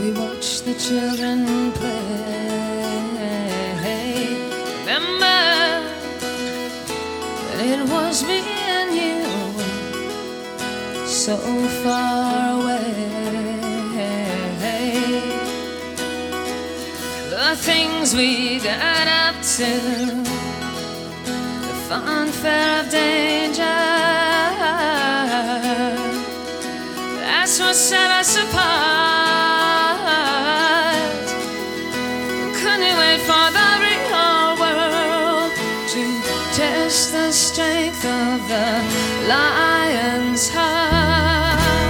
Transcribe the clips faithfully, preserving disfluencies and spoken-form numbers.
we watch the children play. Remember that it was me and you, so far away. The things we got up to, the funfair of danger, that's what set us apart. Couldn't wait for the real world to test the strength of the lion's heart.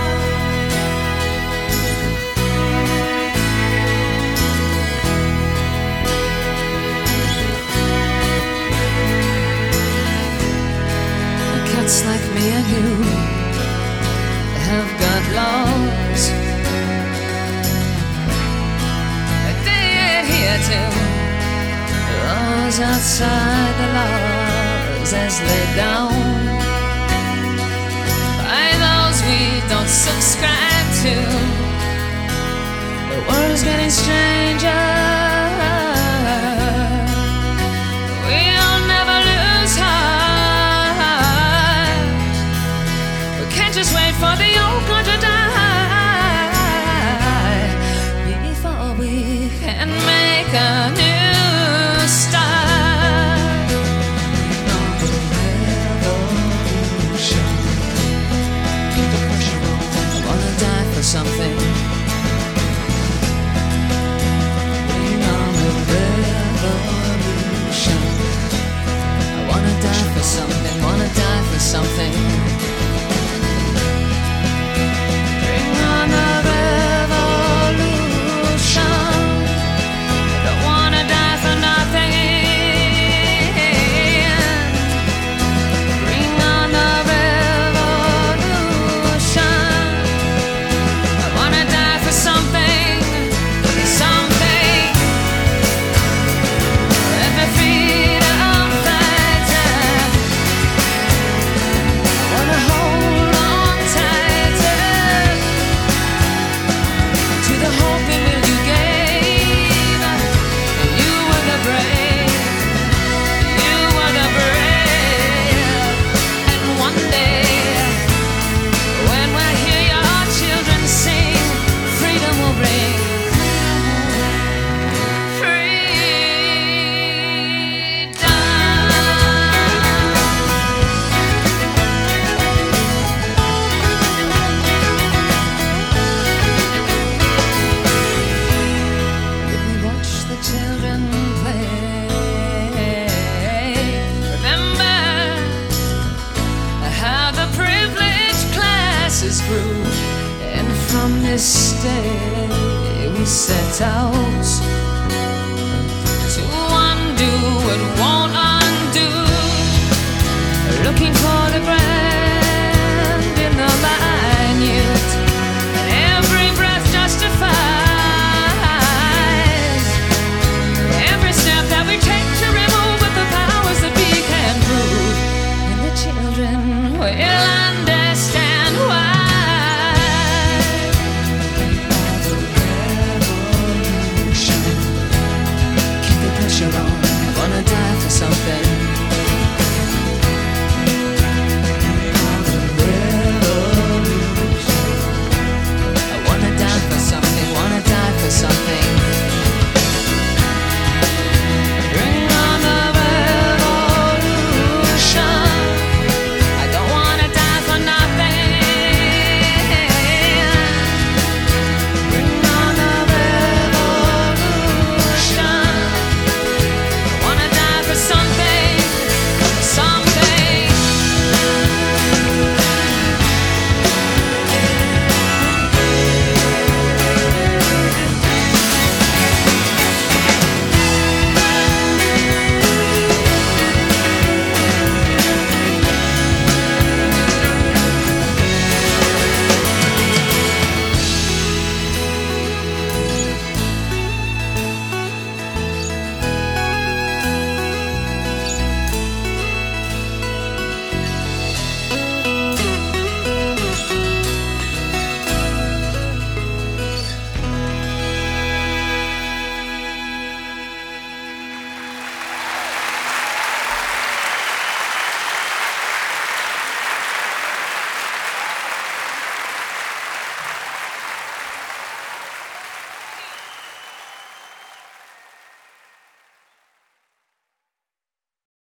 Cats like me and you have got laws, but they adhere to laws outside the laws as laid down by those we don't subscribe to. The world's getting stranger. We'll never lose heart. We can't just wait for the old God to die before we can make a new start. On the revolution, keep the pressure on. I wanna die for something. Bring on the revolution. I wanna die for something. Wanna die for something. Grew, and from this day we set out